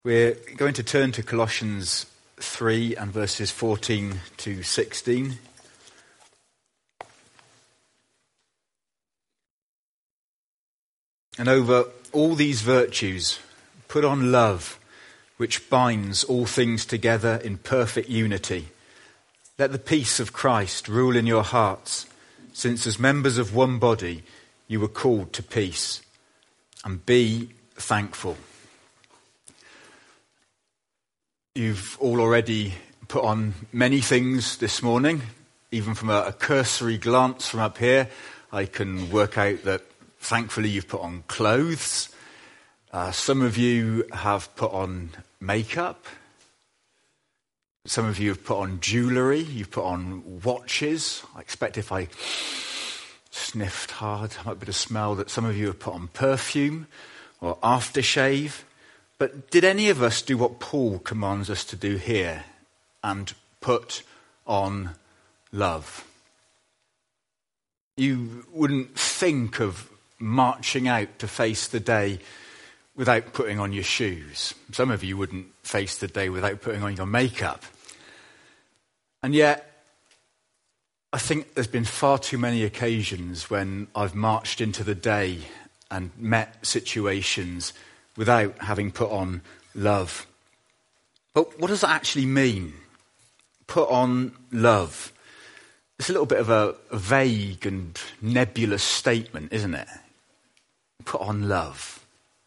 We're going to turn to Colossians 3 and verses 14 to 16. And over all these virtues, put on love, which binds all things together in perfect unity. Let the peace of Christ rule in your hearts, since as members of one body you were called to peace. And be thankful. You've all already put on many things this morning. Even from a cursory glance from up here, I can work out that thankfully you've put on clothes. Some of you have put on makeup. Some of you have put on jewellery. You've put on watches. I expect if I sniffed hard, I might be able to smell that some of you have put on perfume or aftershave. But did any of us do what Paul commands us to do here and put on love? You wouldn't think of marching out to face the day without putting on your shoes. Some of you wouldn't face the day without putting on your makeup. And yet, I think there's been far too many occasions when I've marched into the day and met situations without having put on love. But what does that actually mean? Put on love. It's a little bit of a vague and nebulous statement, isn't it? Put on love.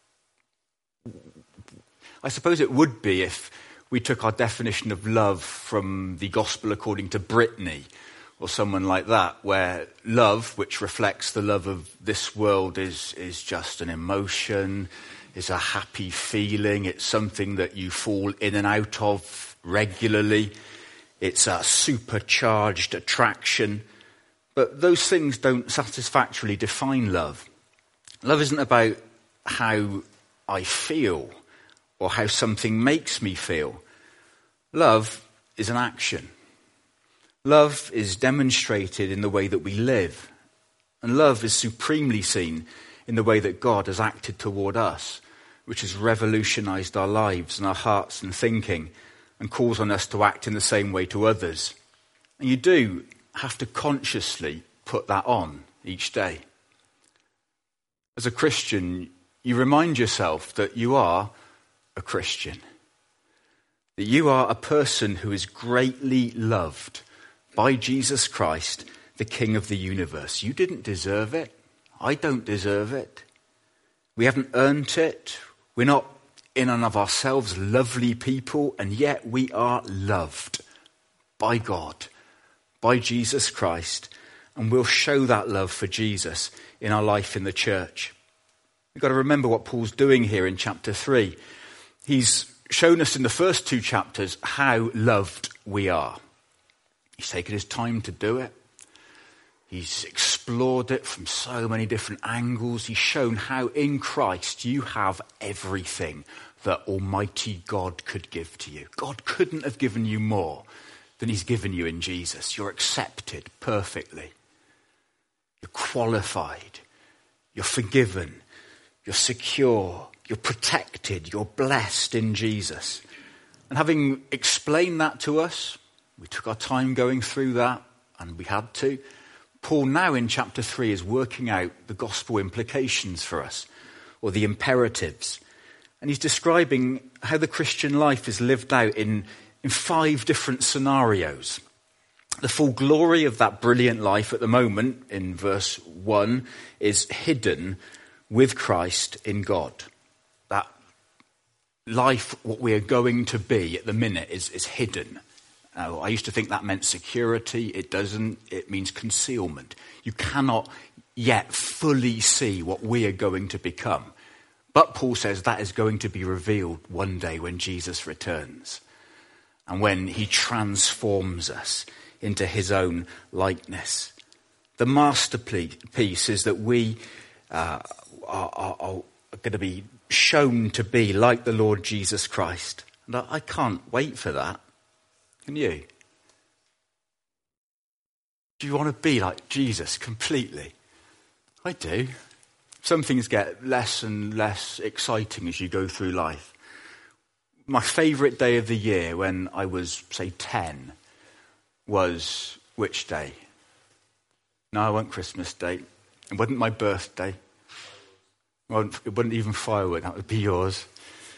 I suppose it would be if we took our definition of love from the Gospel according to Brittany or someone like that, where love, which reflects the love of this world, is just an emotion, is a happy feeling, it's something that you fall in and out of regularly, it's a supercharged attraction. But those things don't satisfactorily define love. Love isn't about how I feel or how something makes me feel. Love is an action. Love is demonstrated in the way that we live. And love is supremely seen in the way that God has acted toward us, which has revolutionized our lives and our hearts and thinking and calls on us to act in the same way to others. And you do have to consciously put that on each day. As a Christian, you remind yourself that you are a Christian, that you are a person who is greatly loved by Jesus Christ, the King of the universe. You didn't deserve it. I don't deserve it. We haven't earned it. We're not in and of ourselves lovely people, and yet we are loved by God, by Jesus Christ, and we'll show that love for Jesus in our life in the church. We've got to remember what Paul's doing here in chapter 3. He's shown us in the first two chapters how loved we are. He's taken his time to do it. He's explored it from so many different angles. He's shown how in Christ you have everything that Almighty God could give to you. God couldn't have given you more than he's given you in Jesus. You're accepted perfectly. You're qualified. You're forgiven. You're secure. You're protected. You're blessed in Jesus. And having explained that to us, we took our time going through that, and we had to. Paul now in chapter 3 is working out the gospel implications for us, or the imperatives. And he's describing how the Christian life is lived out in 5 different scenarios. The full glory of that brilliant life at the moment, in verse 1, is hidden with Christ in God. That life, what we are going to be at the minute, is hidden. I used to think that meant security. It doesn't. It means concealment. You cannot yet fully see what we are going to become. But Paul says that is going to be revealed one day when Jesus returns and when he transforms us into his own likeness. The masterpiece is that we are going to be shown to be like the Lord Jesus Christ. And I can't wait for that. Can you? Do you want to be like Jesus completely? I do. Some things get less and less exciting as you go through life. my favourite day of the year when I was, say, 10 was which day? No, it wasn't Christmas Day. It wasn't my birthday. It wasn't even firewood. That would be yours.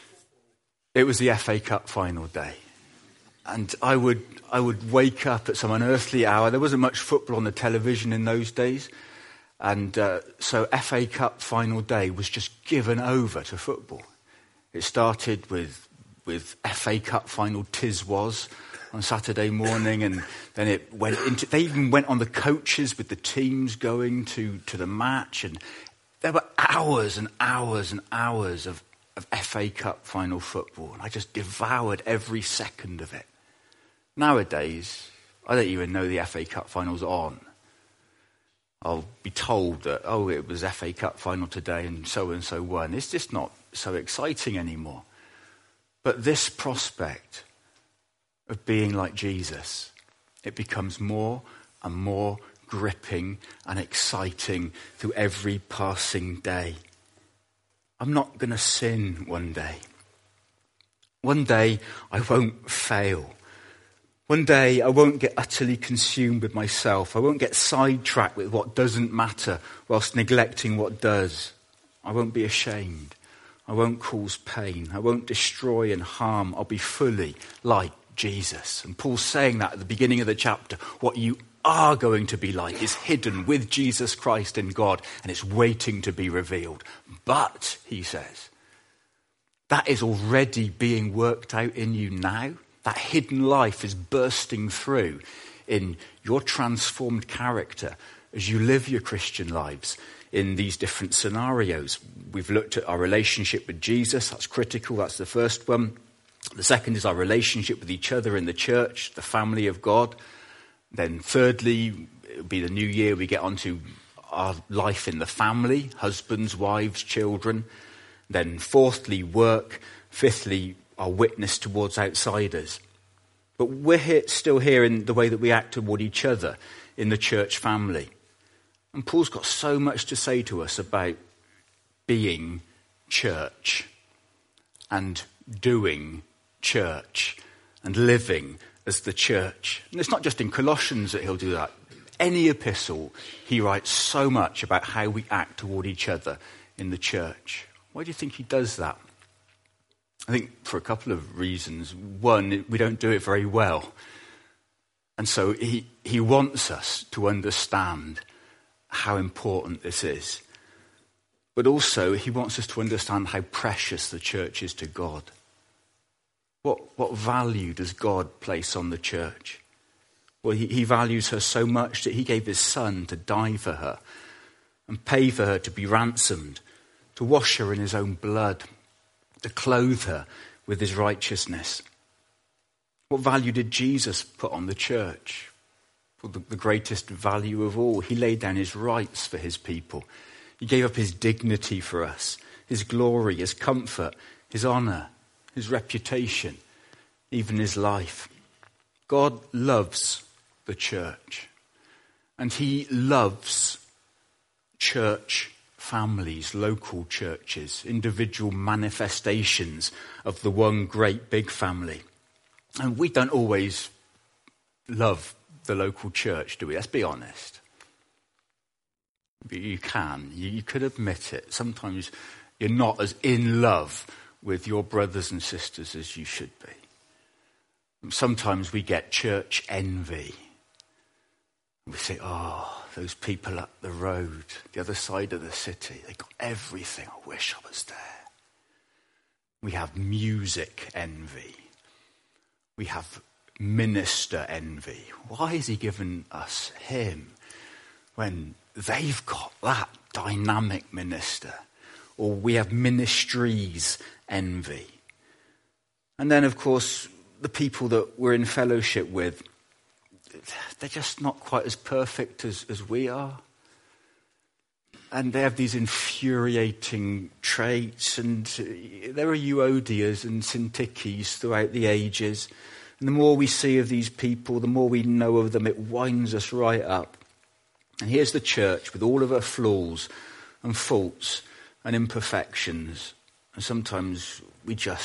It was the FA Cup final day. And I would wake up at some unearthly hour. There wasn't much football on the television in those days. And so FA Cup final day was just given over to football. It started with FA Cup final Tiswas on Saturday morning, and then it went into, they even went on the coaches with the teams going to the match, and there were hours and hours and hours of FA Cup final football, and I just devoured every second of it. Nowadays, I don't even know the FA Cup final's on. I'll be told that, it was FA Cup final today and so won. It's just not so exciting anymore. But this prospect of being like Jesus, it becomes more and more gripping and exciting through every passing day. I'm not going to sin one day. One day I won't fail. One day I won't get utterly consumed with myself. I won't get sidetracked with what doesn't matter whilst neglecting what does. I won't be ashamed. I won't cause pain. I won't destroy and harm. I'll be fully like Jesus. And Paul's saying that at the beginning of the chapter. What you are going to be like is hidden with Jesus Christ in God, and it's waiting to be revealed. But, he says, that is already being worked out in you now. That hidden life is bursting through in your transformed character as you live your Christian lives in these different scenarios. We've looked at our relationship with Jesus. That's critical. That's the first one. The second is our relationship with each other in the church, the family of God. Then thirdly, it'll be the new year, we get onto our life in the family, husbands, wives, children. Then fourthly, work. Fifthly, our witness towards outsiders. But we're still here in the way that we act toward each other in the church family. And Paul's got so much to say to us about being church and doing church and living as the church. And it's not just in Colossians that he'll do that. Any epistle, he writes so much about how we act toward each other in the church. Why do you think he does that? I think for a couple of reasons. One, we don't do it very well. And so he wants us to understand how important this is. But also, he wants us to understand how precious the church is to God. What value does God place on the church? Well, he values her so much that he gave his son to die for her and pay for her to be ransomed, to wash her in his own blood, to clothe her with his righteousness. What value did Jesus put on the church? Well, the greatest value of all. He laid down his rights for his people. He gave up his dignity for us, his glory, his comfort, his honor, his reputation, even his life. God loves the church, and he loves church families, local churches, individual manifestations of the one great big family. And we don't always love the local church, do we? Let's be honest. You can. You could admit it. Sometimes you're not as in love with your brothers and sisters as you should be. Sometimes we get church envy. We say, those people up the road, the other side of the city, they got everything. I wish I was there. We have music envy. We have minister envy. Why has he given us him when they've got that dynamic minister? Or we have ministries envy. And then, of course, the people that we're in fellowship with, they're just not quite as perfect as we are. And they have these infuriating traits, and there are Euodias and Syntyches throughout the ages. And the more we see of these people, the more we know of them, it winds us right up. And here's the church with all of her flaws and faults and imperfections. And sometimes we just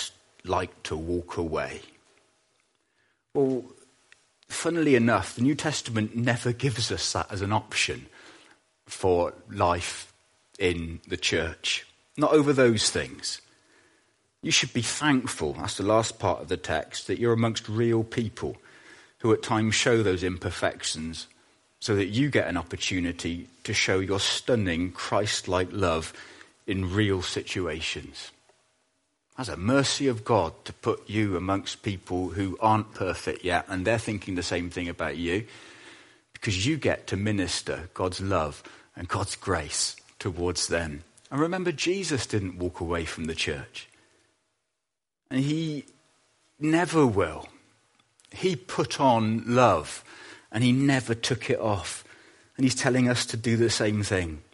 like to walk away? Well, funnily enough, the New Testament never gives us that as an option for life in the church. Not over those things. You should be thankful, that's the last part of the text, that you're amongst real people who at times show those imperfections so that you get an opportunity to show your stunning Christ-like love in real situations. That's a mercy of God to put you amongst people who aren't perfect yet, and they're thinking the same thing about you, because you get to minister God's love and God's grace towards them. And remember, Jesus didn't walk away from the church. And he never will. He put on love and he never took it off. And he's telling us to do the same thing.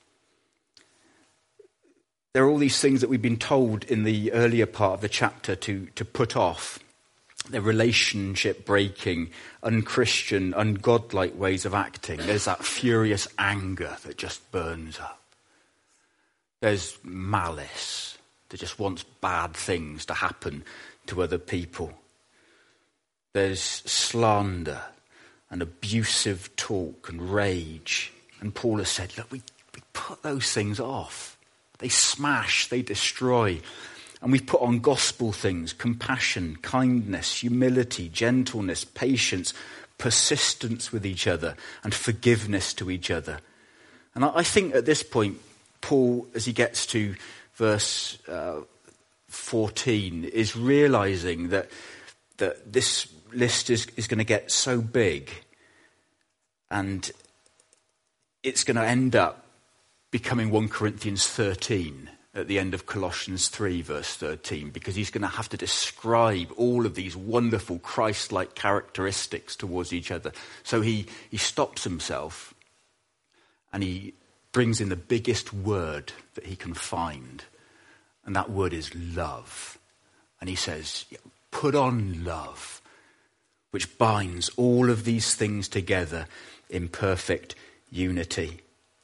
There are all these things that we've been told in the earlier part of the chapter to put off. They're relationship breaking, unchristian, ungodlike ways of acting. There's that furious anger that just burns up. There's malice that just wants bad things to happen to other people. There's slander and abusive talk and rage. And Paul has said, look, we put those things off. They smash, they destroy. And we've put on gospel things, compassion, kindness, humility, gentleness, patience, persistence with each other, and forgiveness to each other. And I think at this point, Paul, as he gets to verse 14, is realizing that this list is going to get so big and it's going to end up becoming 1 Corinthians 13 at the end of Colossians 3 verse 13, because he's going to have to describe all of these wonderful Christ-like characteristics towards each other. So he stops himself and he brings in the biggest word that he can find, and that word is love. And he says, put on love, which binds all of these things together in perfect unity.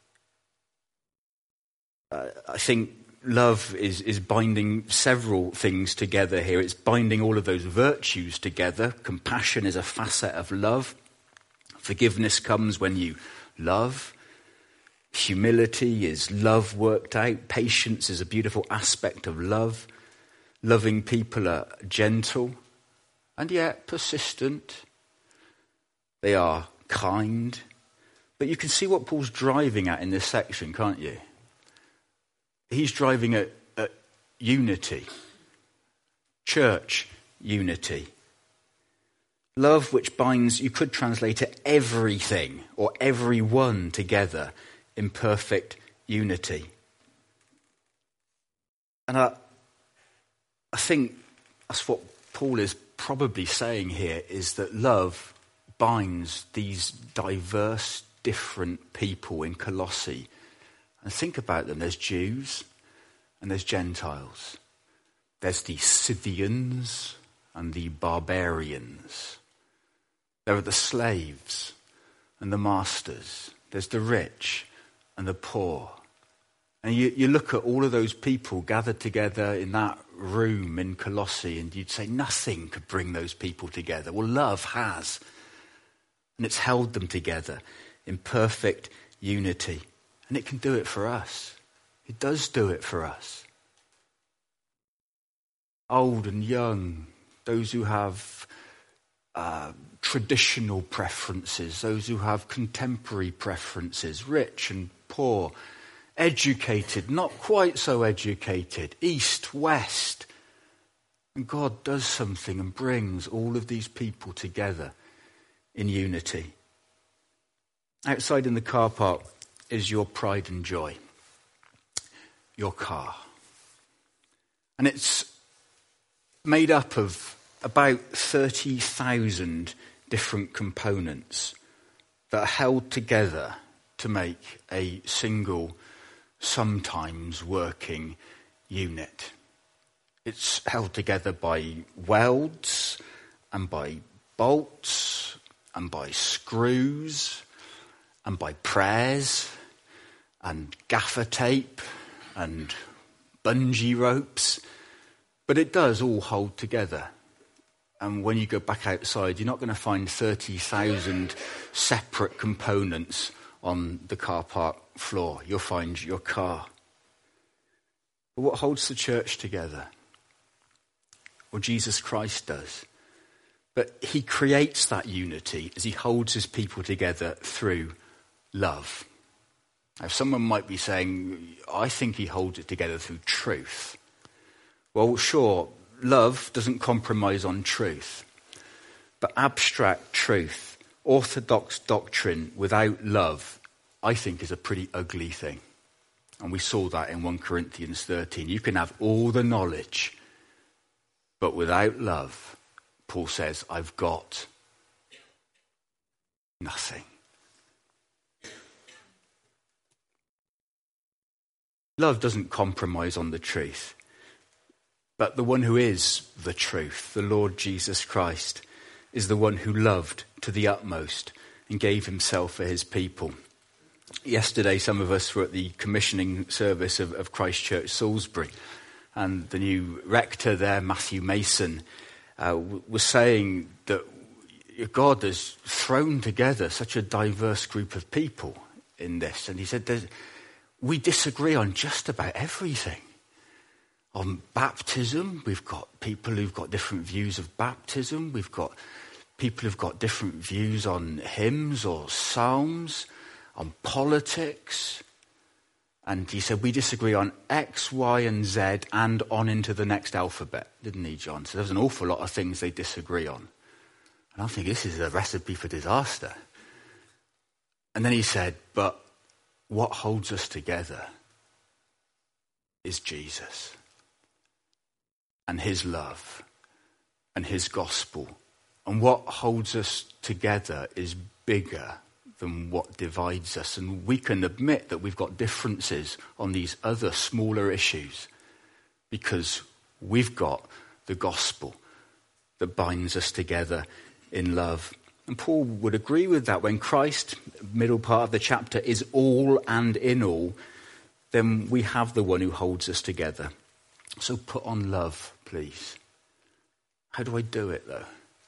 I think love is binding several things together here. It's binding all of those virtues together. Compassion is a facet of love. Forgiveness comes when you love. Humility is love worked out. Patience is a beautiful aspect of love. Loving people are gentle and yet persistent. They are kind. But you can see what Paul's driving at in this section, can't you? He's driving at unity. Church unity. Love which binds, you could translate it, everything or everyone together in perfect unity. And I think that's what Paul is probably saying here, is that love binds these diverse, different people in Colossae. And think about them. There's Jews and there's Gentiles. There's the Scythians and the barbarians. There are the slaves and the masters. There's the rich and the poor. And you look at all of those people gathered together in that room in Colossae, and you'd say nothing could bring those people together. Well, love has. And it's held them together in perfect unity. And it can do it for us. It does do it for us. Old and young, those who have traditional preferences, those who have contemporary preferences, rich and poor, educated, not quite so educated, east, west. And God does something and brings all of these people together in unity. Outside in the car park is your pride and joy, your car. And it's made up of about 30,000 different components that are held together to make a single, sometimes working unit. It's held together by welds and by bolts and by screws and by prayers and gaffer tape and bungee ropes But it does all hold together. And when you go back outside, you're not going to find 30,000 separate components on the car park floor. You'll find your car. But what holds the church together? Well, Jesus Christ does. But he creates that unity as he holds his people together through love. Now, someone might be saying, I think he holds it together through truth. Well, sure, love doesn't compromise on truth. But abstract truth, orthodox doctrine without love, I think is a pretty ugly thing. And we saw that in 1 Corinthians 13. You can have all the knowledge, but without love, Paul says, I've got nothing. Love doesn't compromise on the truth. But the one who is the truth, the Lord Jesus Christ, is the one who loved to the utmost and gave himself for his people. Yesterday, some of us were at the commissioning service of Christ Church Salisbury, and the new rector there, Matthew Mason, was saying that God has thrown together such a diverse group of people in this. And he said, we disagree on just about everything. On baptism, we've got people who've got different views of baptism. We've got people who've got different views on hymns or psalms, on politics. And he said, we disagree on X, Y, and Z, and on into the next alphabet, didn't he, John? So there's an awful lot of things they disagree on. And I think this is a recipe for disaster. And then he said, but what holds us together is Jesus and his love and his gospel. And what holds us together is bigger than what divides us. And we can admit that we've got differences on these other smaller issues because we've got the gospel that binds us together in love. And Paul would agree with that. When Christ, middle part of the chapter, is all and in all, then we have the one who holds us together. So put on love, please. How do I do it, though?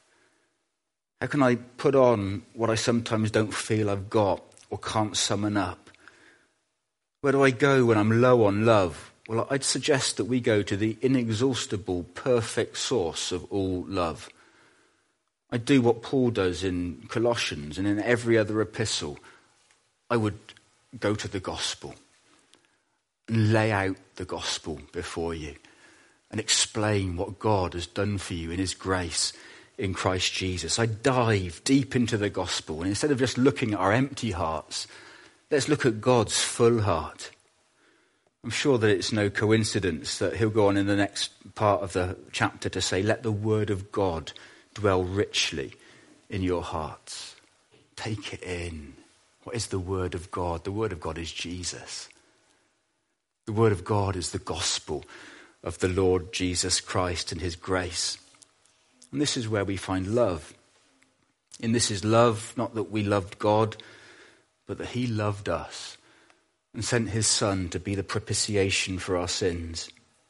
How can I put on what I sometimes don't feel I've got or can't summon up? Where do I go when I'm low on love? Well, I'd suggest that we go to the inexhaustible, perfect source of all love. I do what Paul does in Colossians and in every other epistle. I would go to the gospel and lay out the gospel before you and explain what God has done for you in his grace in Christ Jesus. I dive deep into the gospel, and instead of just looking at our empty hearts, let's look at God's full heart. I'm sure that it's no coincidence that he'll go on in the next part of the chapter to say, let the word of God dwell richly in your hearts. Take it in. What is the word of God? The word of God is Jesus. The word of God is the gospel of the Lord Jesus Christ and his grace. And this is where we find love. And this is love, not that we loved God, but that he loved us and sent his son to be the propitiation for our sins.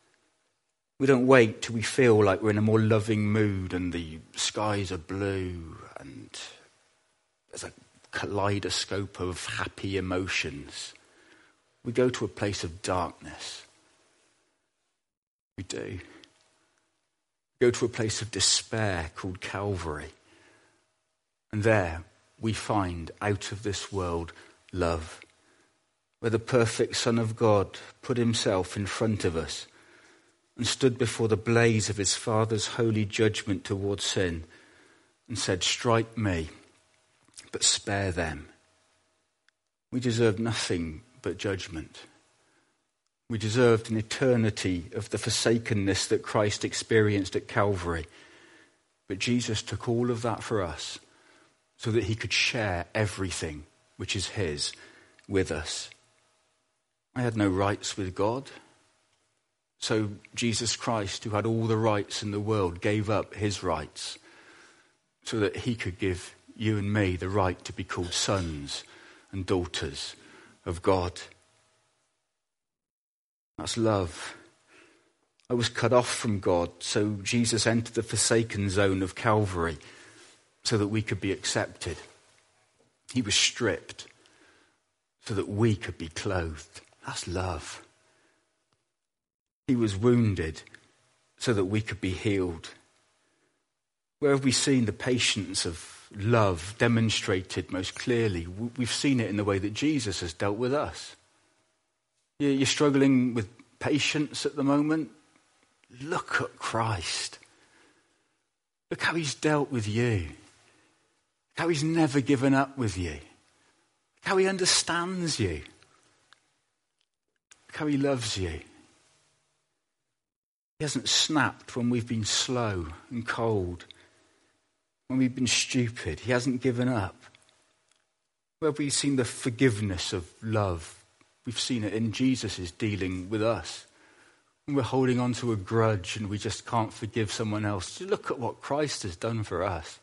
We don't wait till we feel like we're in a more loving mood and the skies are blue and there's a kaleidoscope of happy emotions. We go to a place of darkness. We do. We go to a place of despair called Calvary. And there we find out of this world love, where the perfect Son of God put himself in front of us and stood before the blaze of his Father's holy judgment towards sin and said, strike me, but spare them. We deserve nothing but judgment. We deserved an eternity of the forsakenness that Christ experienced at Calvary. But Jesus took all of that for us so that he could share everything which is his with us. I had no rights with God. So Jesus Christ, who had all the rights in the world, gave up his rights so that he could give you and me the right to be called sons and daughters of God. That's love. I was cut off from God, so Jesus entered the forsaken zone of Calvary so that we could be accepted. He was stripped so that we could be clothed. That's love. He was wounded so that we could be healed. Where have we seen the patience of love demonstrated most clearly? We've seen it in the way that Jesus has dealt with us. You're struggling with patience at the moment? Look at Christ. Look how he's dealt with you. Look how he's never given up with you. Look how he understands you. Look how he loves you. He hasn't snapped when we've been slow and cold, when we've been stupid. He hasn't given up. Where have we seen the forgiveness of love? We've seen it in Jesus' dealing with us. When we're holding on to a grudge and we just can't forgive someone else, just look at what Christ has done for us.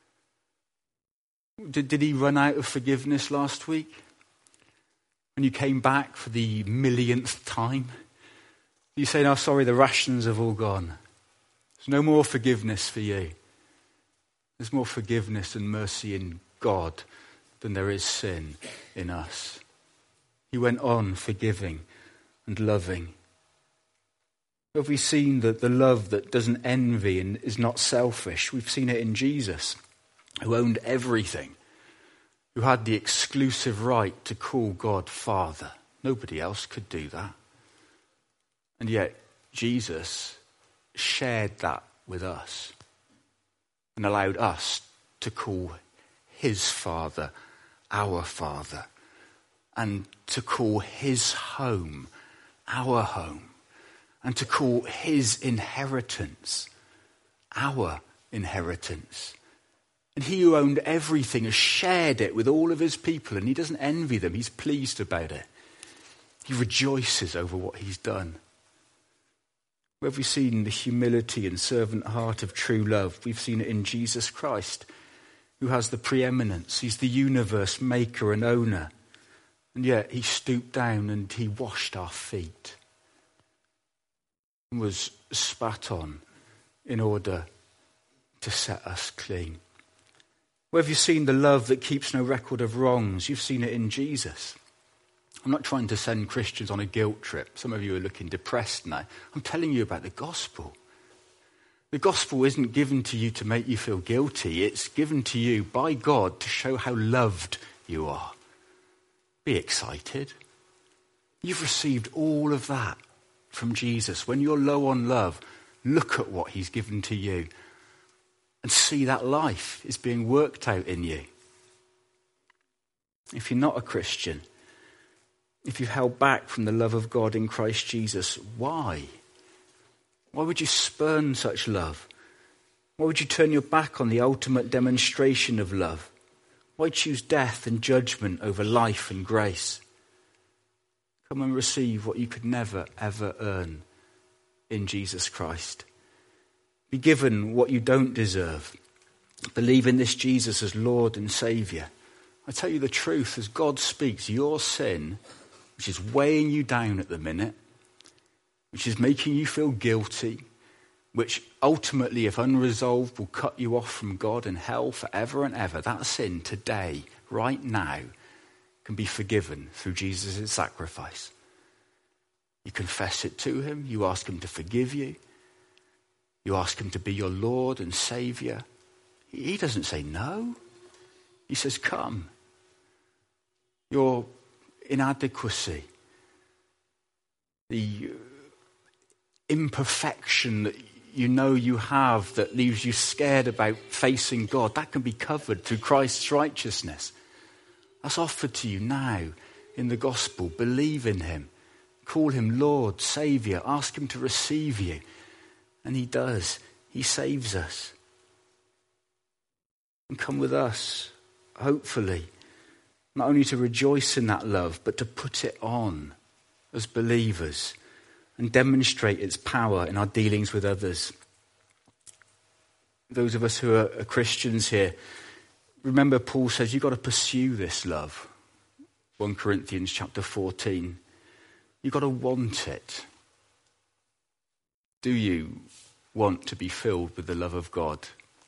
Did he run out of forgiveness last week? When you came back for the millionth time? You say, "No, sorry, the rations have all gone. There's no more forgiveness for you." There's more forgiveness and mercy in God than there is sin in us. He went on forgiving and loving. Have we seen the love that doesn't envy and is not selfish? We've seen it in Jesus, who owned everything, who had the exclusive right to call God Father. Nobody else could do that. And yet Jesus shared that with us and allowed us to call his Father our Father, and to call his home our home, and to call his inheritance our inheritance. And he who owned everything has shared it with all of his people, and he doesn't envy them. He's pleased about it. He rejoices over what he's done. Where have we seen the humility and servant heart of true love? We've seen it in Jesus Christ, who has the preeminence. He's the universe maker and owner. And yet he stooped down and he washed our feet and was spat on in order to set us clean. Where have you seen the love that keeps no record of wrongs? You've seen it in Jesus. I'm not trying to send Christians on a guilt trip. Some of you are looking depressed now. I'm telling you about the gospel. The gospel isn't given to you to make you feel guilty. It's given to you by God to show how loved you are. Be excited. You've received all of that from Jesus. When you're low on love, look at what he's given to you and see that life is being worked out in you. If you're not a Christian, if you've held back from the love of God in Christ Jesus, why? Why would you spurn such love? Why would you turn your back on the ultimate demonstration of love? Why choose death and judgment over life and grace? Come and receive what you could never, ever earn in Jesus Christ. Be given what you don't deserve. Believe in this Jesus as Lord and Saviour. I tell you the truth, as God speaks, your sin, which is weighing you down at the minute, which is making you feel guilty, which ultimately, if unresolved, will cut you off from God and hell forever and ever, that sin today, right now, can be forgiven through Jesus' sacrifice. You confess it to him. You ask him to forgive you. You ask him to be your Lord and Saviour. He doesn't say no. He says, come. Your inadequacy, the imperfection that you know you have that leaves you scared about facing God, that can be covered through Christ's righteousness. That's offered to you now in the gospel. Believe in him. Call him Lord, Saviour. Ask him to receive you. And he does. He saves us. And come with us, hopefully, not only to rejoice in that love, but to put it on as believers and demonstrate its power in our dealings with others. Those of us who are Christians here, remember Paul says you've got to pursue this love. 1 Corinthians chapter 14. You've got to want it. Do you want to be filled with the love of God?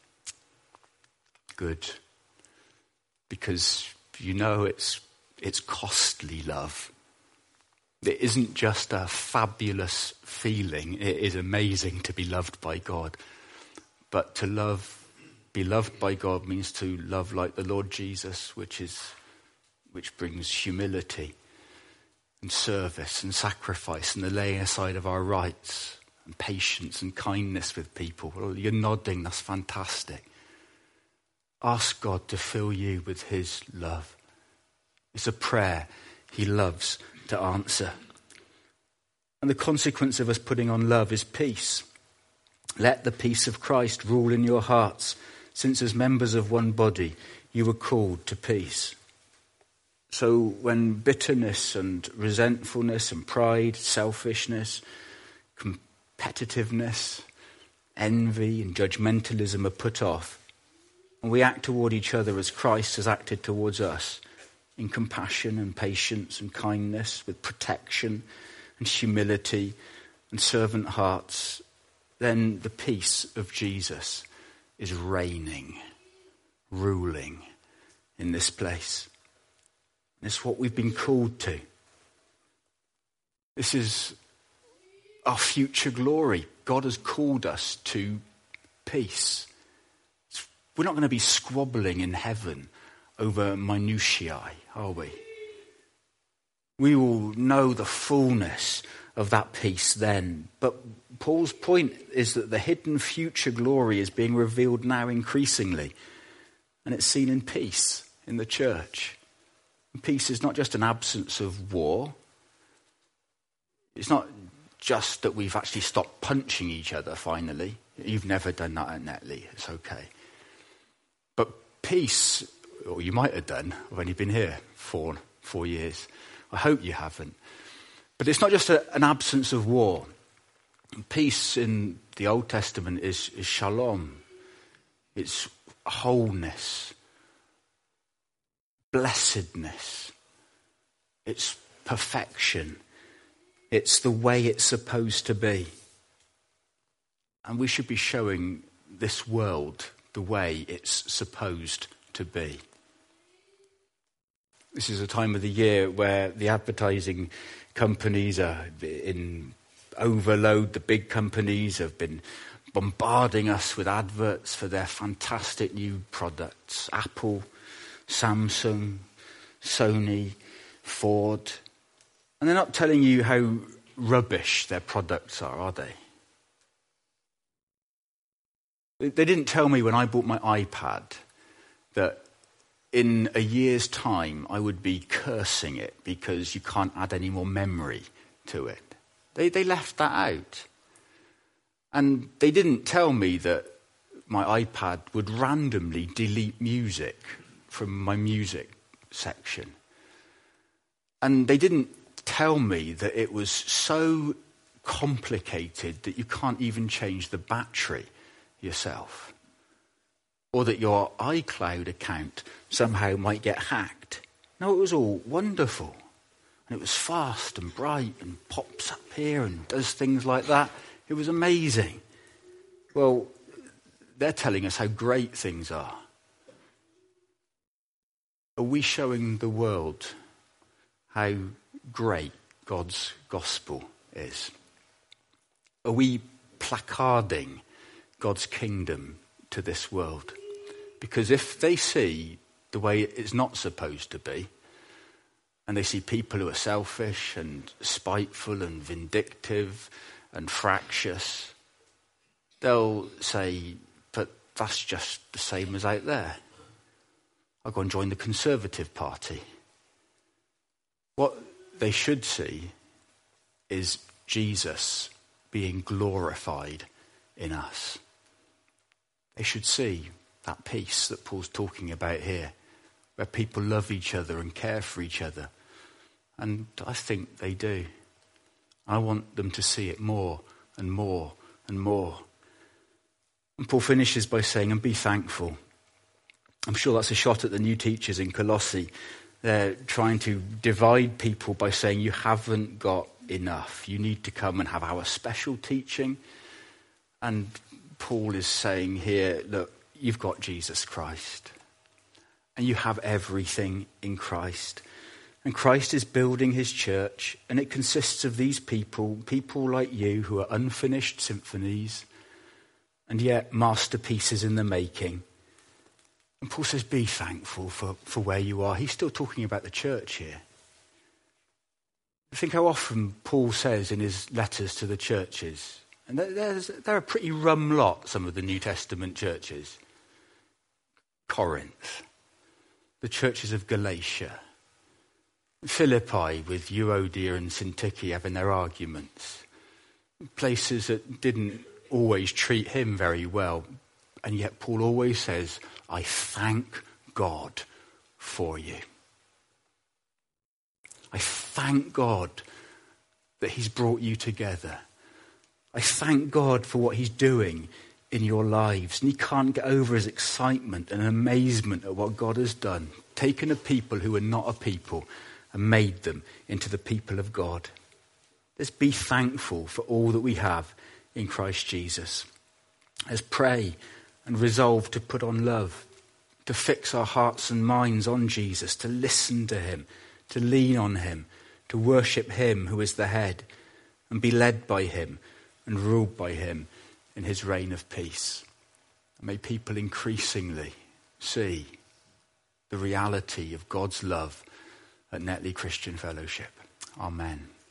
Good. Because you know it's costly love. It isn't just a fabulous feeling. It is amazing to be loved by God. But to be loved by God means to love like the Lord Jesus, which brings humility and service and sacrifice and the laying aside of our rights and patience and kindness with people. Well, you're nodding, that's fantastic. Ask God to fill you with his love. It's a prayer he loves to answer. And the consequence of us putting on love is peace. Let the peace of Christ rule in your hearts, since as members of one body you were called to peace. So when bitterness and resentfulness and pride, selfishness, competitiveness, envy and judgmentalism are put off, and we act toward each other as Christ has acted towards us, in compassion and patience and kindness, with protection and humility and servant hearts, then the peace of Jesus is reigning, ruling in this place. It's what we've been called to. This is our future glory. God has called us to peace. We're not going to be squabbling in heaven over minutiae, are we? We will know the fullness of that peace then. But Paul's point is that the hidden future glory is being revealed now increasingly. And it's seen in peace in the church. And peace is not just an absence of war. It's not just that we've actually stopped punching each other finally. You've never done that at Netley. It's okay. But peace, or you might have done. I've only been here 4 years. I hope you haven't. But it's not just an absence of war. Peace in the Old Testament is shalom. It's wholeness, blessedness. It's perfection. It's the way it's supposed to be. And we should be showing this world the way it's supposed to be. This is a time of the year where the advertising companies are in overload. The big companies have been bombarding us with adverts for their fantastic new products. Apple, Samsung, Sony, Ford. And they're not telling you how rubbish their products are they? They didn't tell me when I bought my iPad that in a year's time I would be cursing it because you can't add any more memory to it. They left that out. And they didn't tell me that my iPad would randomly delete music from my music section. And they didn't tell me that it was so complicated that you can't even change the battery yourself. Or that your iCloud account somehow might get hacked. No, it was all wonderful. And it was fast and bright and pops up here and does things like that. It was amazing. Well, they're telling us how great things are. Are we showing the world how great God's gospel is? Are we placarding God's kingdom to this world? Because if they see the way it's not supposed to be, and they see people who are selfish and spiteful and vindictive and fractious, they'll say, but that's just the same as out there. I'll go and join the Conservative Party. What they should see is Jesus being glorified in us. They should see that peace that Paul's talking about here, where people love each other and care for each other. And I think they do. I want them to see it more and more and more. And Paul finishes by saying, and be thankful. I'm sure that's a shot at the new teachers in Colossae. They're trying to divide people by saying you haven't got enough. You need to come and have our special teaching. And Paul is saying here, look, you've got Jesus Christ. And you have everything in Christ. And Christ is building his church, and it consists of these people like you who are unfinished symphonies, and yet masterpieces in the making. And Paul says, be thankful for where you are. He's still talking about the church here. I think how often Paul says in his letters to the churches, and they're a pretty rum lot, some of the New Testament churches. Corinth, the churches of Galatia, Philippi with Euodia and Syntyche having their arguments, places that didn't always treat him very well, and yet Paul always says, I thank God for you. I thank God that he's brought you together. I thank God for what he's doing in your lives. And he can't get over his excitement and amazement at what God has done, taken a people who are not a people and made them into the people of God. Let's be thankful for all that we have in Christ Jesus. Let's pray and resolve to put on love, to fix our hearts and minds on Jesus, to listen to him, to lean on him, to worship him who is the head, and be led by him and ruled by him in his reign of peace. And may people increasingly see the reality of God's love at Netley Christian Fellowship. Amen.